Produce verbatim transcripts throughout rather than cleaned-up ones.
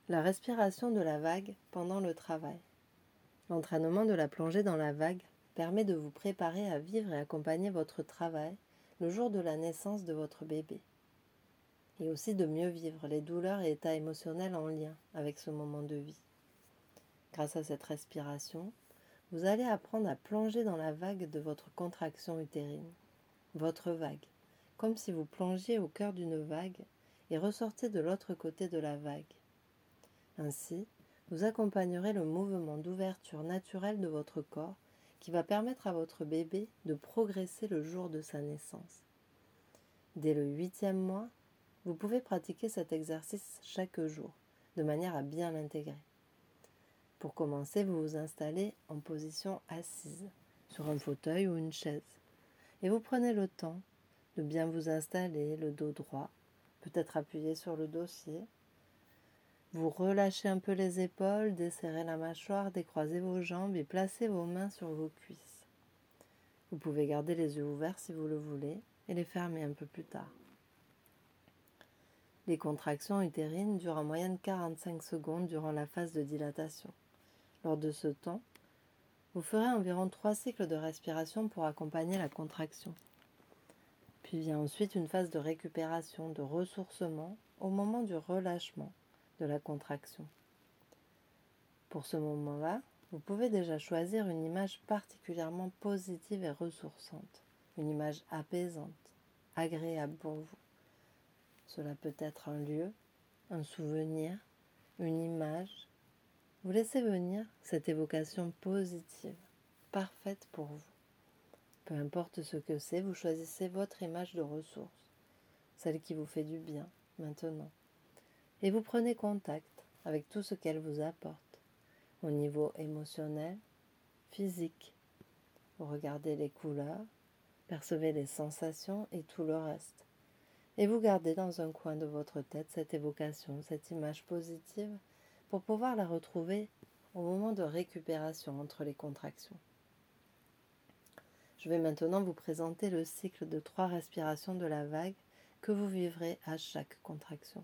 La respiration de la vague pendant le travail. L'entraînement de la plongée dans la vague permet de vous préparer à vivre et accompagner votre travail le jour de la naissance de votre bébé, et aussi de mieux vivre les douleurs et états émotionnels en lien avec ce moment de vie. Grâce à cette respiration, vous allez apprendre à plonger dans la vague de votre contraction utérine, votre vague, comme si vous plongiez au cœur d'une vague et ressortiez de l'autre côté de la vague. Ainsi, vous accompagnerez le mouvement d'ouverture naturelle de votre corps qui va permettre à votre bébé de progresser le jour de sa naissance. Dès le huitième mois, vous pouvez pratiquer cet exercice chaque jour, de manière à bien l'intégrer. Pour commencer, vous vous installez en position assise, sur un fauteuil ou une chaise, et vous prenez le temps de bien vous installer, le dos droit, peut-être appuyé sur le dossier. Vous relâchez un peu les épaules, desserrez la mâchoire, décroisez vos jambes et placez vos mains sur vos cuisses. Vous pouvez garder les yeux ouverts si vous le voulez et les fermer un peu plus tard. Les contractions utérines durent en moyenne quarante-cinq secondes durant la phase de dilatation. Lors de ce temps, vous ferez environ trois cycles de respiration pour accompagner la contraction. Puis vient ensuite une phase de récupération, de ressourcement au moment du relâchement de la contraction. Pour ce moment-là, vous pouvez déjà choisir une image particulièrement positive et ressourçante, une image apaisante, agréable pour vous. Cela peut être un lieu, un souvenir, une image. Vous laissez venir cette évocation positive, parfaite pour vous. Peu importe ce que c'est, vous choisissez votre image de ressource, celle qui vous fait du bien maintenant. Et vous prenez contact avec tout ce qu'elle vous apporte, au niveau émotionnel, physique. Vous regardez les couleurs, percevez les sensations et tout le reste. Et vous gardez dans un coin de votre tête cette évocation, cette image positive, pour pouvoir la retrouver au moment de récupération entre les contractions. Je vais maintenant vous présenter le cycle de trois respirations de la vague que vous vivrez à chaque contraction.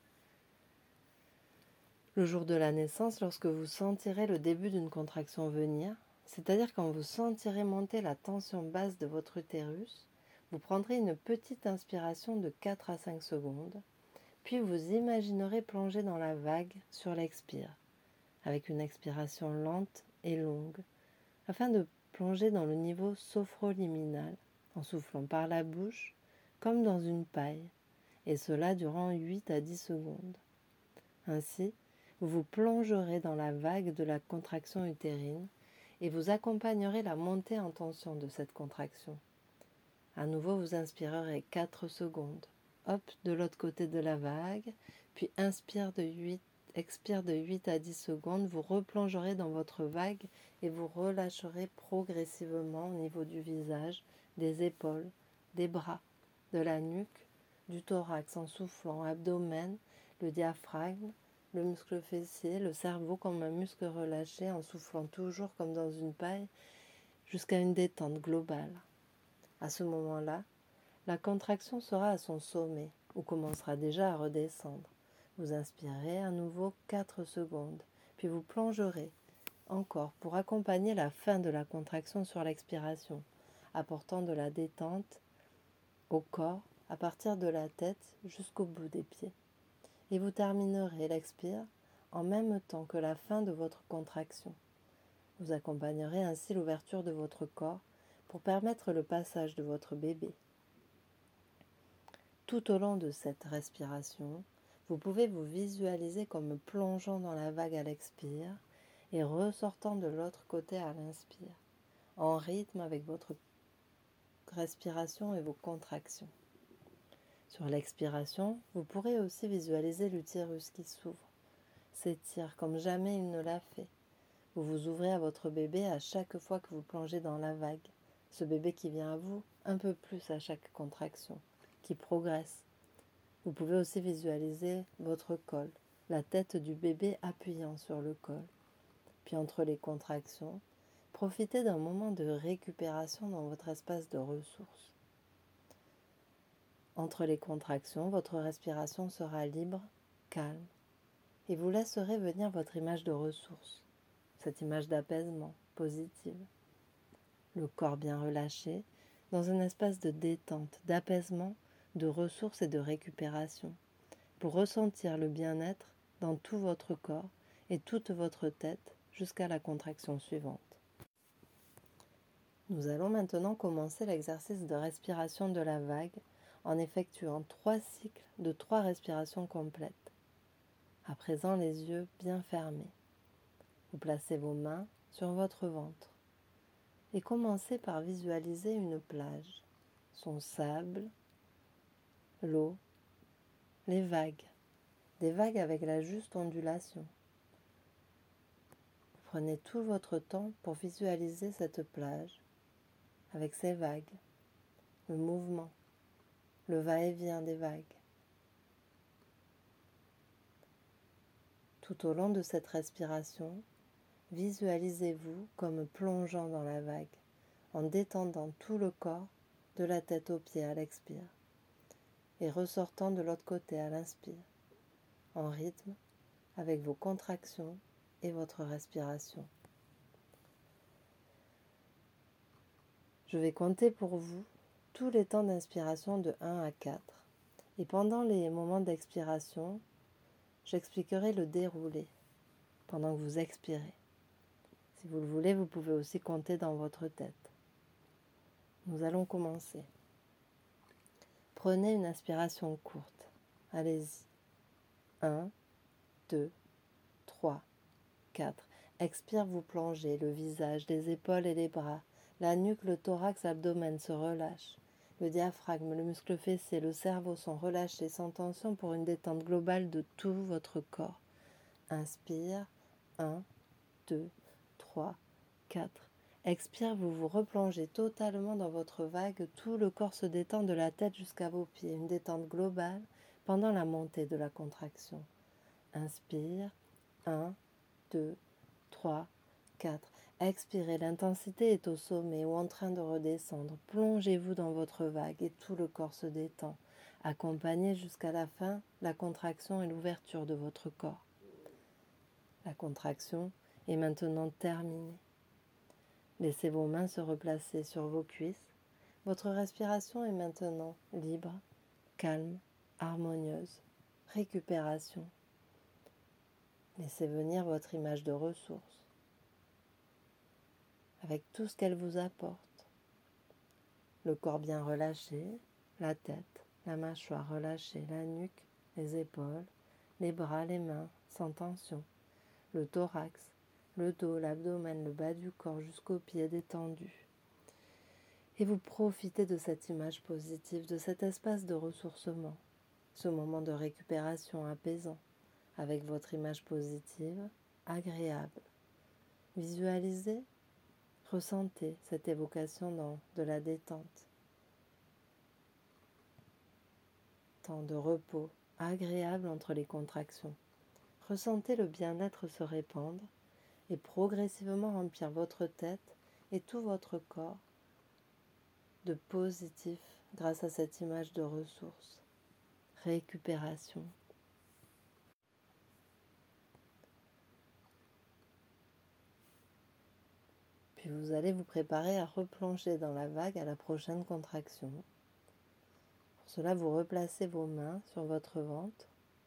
Le jour de la naissance, lorsque vous sentirez le début d'une contraction venir, c'est-à-dire quand vous sentirez monter la tension basse de votre utérus, vous prendrez une petite inspiration de quatre à cinq secondes, puis vous imaginerez plonger dans la vague sur l'expire, avec une expiration lente et longue, afin de plonger dans le niveau sophroliminal, en soufflant par la bouche, comme dans une paille, et cela durant huit à dix secondes. Ainsi, vous vous plongerez dans la vague de la contraction utérine et vous accompagnerez la montée en tension de cette contraction. À nouveau, vous inspirerez quatre secondes. Hop, de l'autre côté de la vague, puis inspire de huit, expire de huit à dix secondes, vous replongerez dans votre vague et vous relâcherez progressivement au niveau du visage, des épaules, des bras, de la nuque, du thorax en soufflant, abdomen, le diaphragme, le muscle fessier, le cerveau comme un muscle relâché en soufflant toujours comme dans une paille jusqu'à une détente globale. À ce moment-là, la contraction sera à son sommet ou commencera déjà à redescendre. Vous inspirez à nouveau quatre secondes, puis vous plongerez encore pour accompagner la fin de la contraction sur l'expiration, apportant de la détente au corps à partir de la tête jusqu'au bout des pieds. Et vous terminerez l'expire en même temps que la fin de votre contraction. Vous accompagnerez ainsi l'ouverture de votre corps pour permettre le passage de votre bébé. Tout au long de cette respiration, vous pouvez vous visualiser comme plongeant dans la vague à l'expire et ressortant de l'autre côté à l'inspire, en rythme avec votre respiration et vos contractions. Sur l'expiration, vous pourrez aussi visualiser l'utérus qui s'ouvre, s'étire comme jamais il ne l'a fait. Vous vous ouvrez à votre bébé à chaque fois que vous plongez dans la vague, ce bébé qui vient à vous un peu plus à chaque contraction, qui progresse. Vous pouvez aussi visualiser votre col, la tête du bébé appuyant sur le col. Puis entre les contractions, profitez d'un moment de récupération dans votre espace de ressources. Entre les contractions, votre respiration sera libre, calme. et vous laisserez venir votre image de ressource, cette image d'apaisement positive. Le corps bien relâché, dans un espace de détente, d'apaisement, de ressources et de récupération, pour ressentir le bien-être dans tout votre corps et toute votre tête jusqu'à la contraction suivante. Nous allons maintenant commencer l'exercice de respiration de la vague en effectuant trois cycles de trois respirations complètes. À présent, les yeux bien fermés. Vous placez vos mains sur votre ventre et commencez par visualiser une plage, son sable, l'eau, les vagues, des vagues avec la juste ondulation. Vous prenez tout votre temps pour visualiser cette plage avec ses vagues, le mouvement, le va-et-vient des vagues. Tout au long de cette respiration, visualisez-vous comme plongeant dans la vague, en détendant tout le corps, de la tête aux pieds à l'expire, et ressortant de l'autre côté à l'inspire, en rythme avec vos contractions et votre respiration. Je vais compter pour vous tous les temps d'inspiration de un à quatre, et pendant les moments d'expiration, j'expliquerai le déroulé pendant que vous expirez. Si vous le voulez, vous pouvez aussi compter dans votre tête. Nous allons commencer. Prenez une inspiration courte. Allez-y. un, deux, trois, quatre. Expire, vous plongez, le visage, les épaules et les bras. La nuque, le thorax, l'abdomen se relâchent. Le diaphragme, le muscle fessier, le cerveau sont relâchés sans tension pour une détente globale de tout votre corps. Inspire. un, deux, trois, quatre. Expire, vous vous replongez totalement dans votre vague, tout le corps se détend de la tête jusqu'à vos pieds, une détente globale pendant la montée de la contraction. Inspire, un, deux, trois, quatre. Expirez, l'intensité est au sommet ou en train de redescendre. Plongez-vous dans votre vague et tout le corps se détend. Accompagnez jusqu'à la fin la contraction et l'ouverture de votre corps. La contraction est maintenant terminée. Laissez vos mains se replacer sur vos cuisses. Votre respiration est maintenant libre, calme, harmonieuse. Récupération. Laissez venir votre image de ressource, avec tout ce qu'elle vous apporte. Le corps bien relâché, la tête, la mâchoire relâchée, la nuque, les épaules, les bras, les mains, sans tension. Le thorax, le dos, l'abdomen, le bas du corps jusqu'aux pieds détendus. Et vous profitez de cette image positive, de cet espace de ressourcement, ce moment de récupération apaisant, avec votre image positive, agréable. Visualisez, ressentez cette évocation dans de la détente. Temps de repos agréable entre les contractions. Ressentez le bien-être se répandre et progressivement remplir votre tête et tout votre corps de positif grâce à cette image de ressource. Récupération. Puis vous allez vous préparer à replonger dans la vague à la prochaine contraction. Pour cela, vous replacez vos mains sur votre ventre.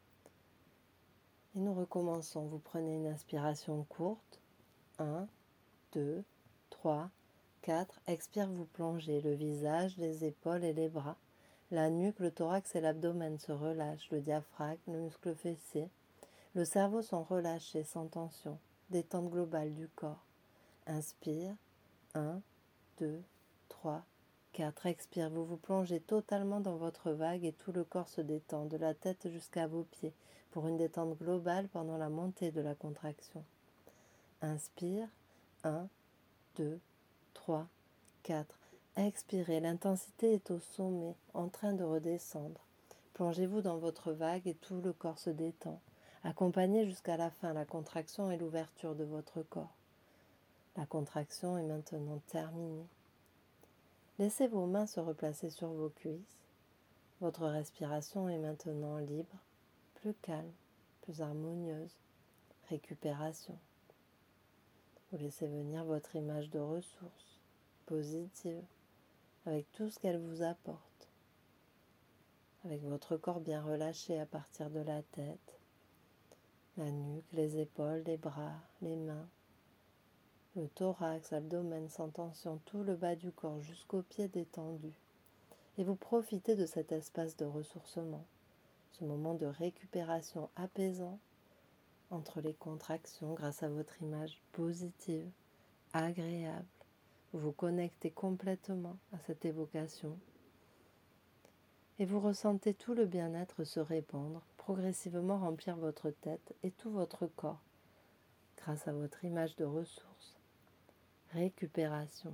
Et nous recommençons. Vous prenez une inspiration courte. un, deux, trois, quatre. Expire, vous plongez. Le visage, les épaules et les bras. La nuque, le thorax et l'abdomen se relâchent. Le diaphragme, le muscle fessier. Le cerveau sont relâchés sans tension. Détente globale du corps. Inspire. un, deux, trois, quatre. Expire, vous vous plongez totalement dans votre vague et tout le corps se détend, de la tête jusqu'à vos pieds, pour une détente globale pendant la montée de la contraction. Inspire. un, deux, trois, quatre. Expirez, l'intensité est au sommet, en train de redescendre. Plongez-vous dans votre vague et tout le corps se détend. Accompagnez jusqu'à la fin la contraction et l'ouverture de votre corps. La contraction est maintenant terminée. Laissez vos mains se replacer sur vos cuisses. Votre respiration est maintenant libre, plus calme, plus harmonieuse, récupération. Vous laissez venir votre image de ressource, positive, avec tout ce qu'elle vous apporte, avec votre corps bien relâché à partir de la tête, la nuque, les épaules, les bras, les mains, le thorax, l'abdomen sans tension, tout le bas du corps jusqu'aux pieds détendus. Et vous profitez de cet espace de ressourcement, ce moment de récupération apaisant entre les contractions grâce à votre image positive, agréable. Vous vous connectez complètement à cette évocation et vous ressentez tout le bien-être se répandre, progressivement remplir votre tête et tout votre corps grâce à votre image de ressource. Récupération.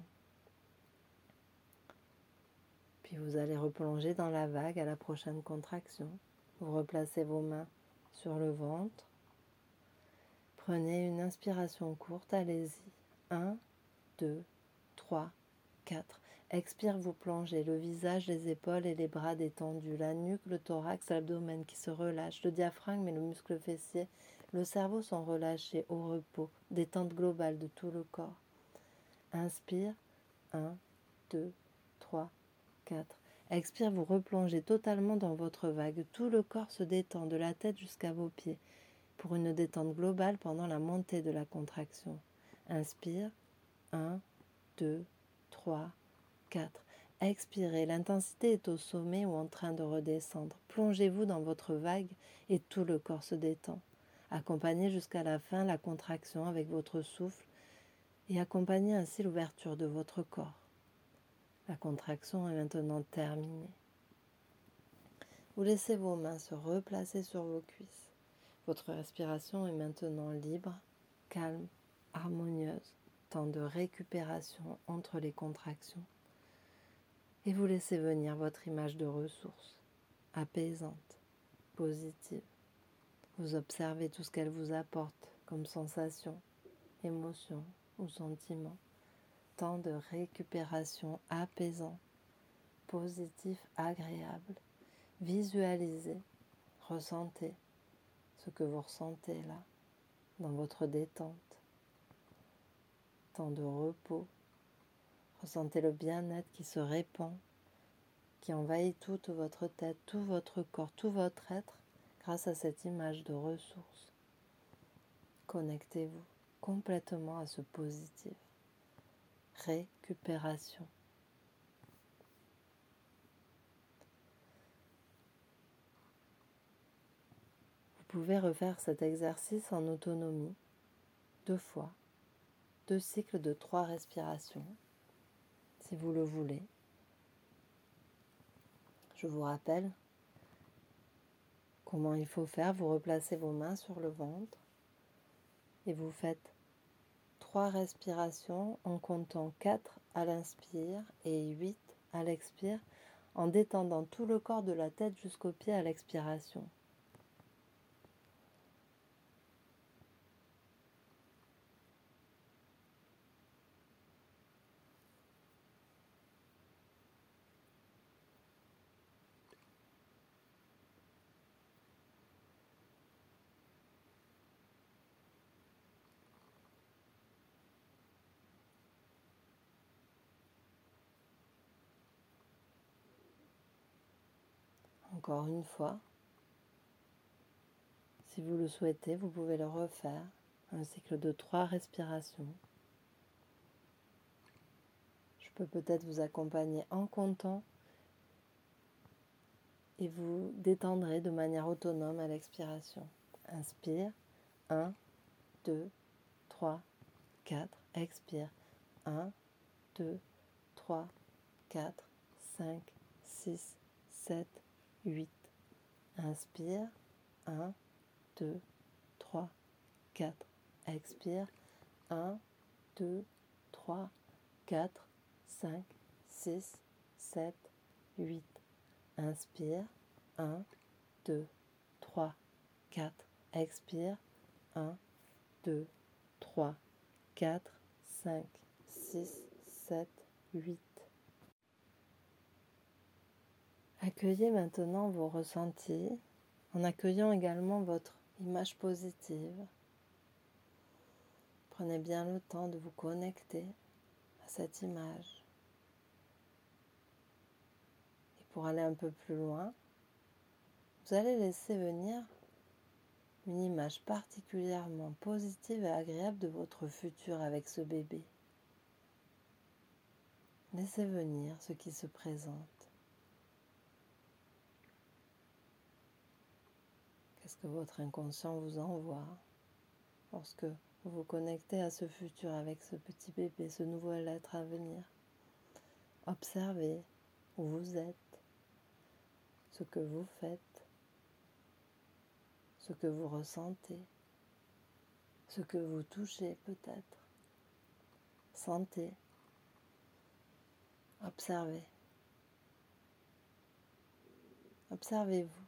Puis vous allez replonger dans la vague à la prochaine contraction. Vous replacez vos mains sur le ventre. Prenez une inspiration courte, allez-y. un, deux, trois, quatre. Expire, vous plongez le visage, les épaules et les bras détendus, la nuque, le thorax, l'abdomen qui se relâche, le diaphragme et le muscle fessier, le cerveau sont relâchés au repos, détente globale de tout le corps. Inspire, un, deux, trois, quatre. Expire, vous replongez totalement dans votre vague. Tout le corps se détend de la tête jusqu'à vos pieds pour une détente globale pendant la montée de la contraction. Inspire, un, deux, trois, quatre. Expirez, l'intensité est au sommet ou en train de redescendre. Plongez-vous dans votre vague et tout le corps se détend. Accompagnez jusqu'à la fin la contraction avec votre souffle et accompagnez ainsi l'ouverture de votre corps. La contraction est maintenant terminée. Vous laissez vos mains se replacer sur vos cuisses. Votre respiration est maintenant libre, calme, harmonieuse, temps de récupération entre les contractions. Et vous laissez venir votre image de ressource, apaisante, positive. Vous observez tout ce qu'elle vous apporte comme sensation, émotion ou sentiment. Temps de récupération apaisant, positif, agréable. Visualisez, ressentez ce que vous ressentez là, dans votre détente. Temps de repos. Ressentez le bien-être qui se répand, qui envahit toute votre tête, tout votre corps, tout votre être, grâce à cette image de ressource. Connectez-vous complètement à ce positif. Récupération. Vous pouvez refaire cet exercice en autonomie, deux fois, deux cycles de trois respirations, si vous le voulez. Je vous rappelle comment il faut faire. Vous replacez vos mains sur le ventre et vous faites trois respirations en comptant quatre à l'inspire et huit à l'expire, en détendant tout le corps de la tête jusqu'aux pieds à l'expiration. Encore une fois, si vous le souhaitez, vous pouvez le refaire, un cycle de trois respirations. Je peux peut-être vous accompagner en comptant et vous détendrez de manière autonome à l'expiration. Inspire, un, deux, trois, quatre. Expire, un, deux, trois, quatre, cinq, six, sept, huit. Inspire, un, deux, trois, quatre. Expire, un, deux, trois, quatre, cinq, six, sept, huit. Inspire, un, deux, trois, quatre. Expire, un, deux, trois, quatre, cinq, six, sept, huit. Accueillez maintenant vos ressentis en accueillant également votre image positive. Prenez bien le temps de vous connecter à cette image. Et pour aller un peu plus loin, vous allez laisser venir une image particulièrement positive et agréable de votre futur avec ce bébé. Laissez venir ce qui se présente. Qu'est-ce que votre inconscient vous envoie lorsque vous vous connectez à ce futur avec ce petit bébé, ce nouvel être à venir? Observez où vous êtes, ce que vous faites, ce que vous ressentez, ce que vous touchez peut-être. Sentez, observez. Observez-vous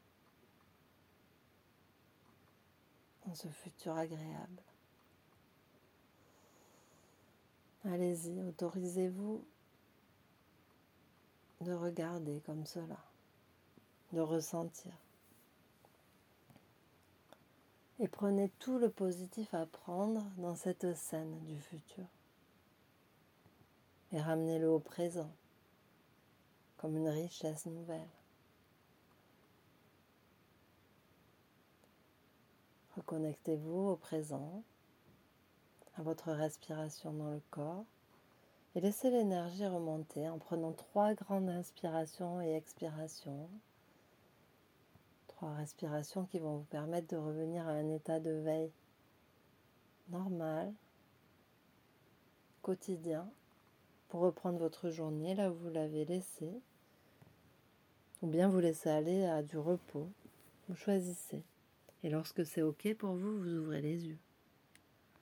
dans ce futur agréable. Allez-y, autorisez-vous de regarder comme cela, de ressentir. Et prenez tout le positif à prendre dans cette scène du futur. Et ramenez-le au présent, comme une richesse nouvelle. Reconnectez-vous au présent, à votre respiration dans le corps, et laissez l'énergie remonter en prenant trois grandes inspirations et expirations. Trois respirations qui vont vous permettre de revenir à un état de veille normal, quotidien, pour reprendre votre journée là où vous l'avez laissée, ou bien vous laissez aller à du repos. Vous choisissez. Et lorsque c'est OK pour vous, vous ouvrez les yeux.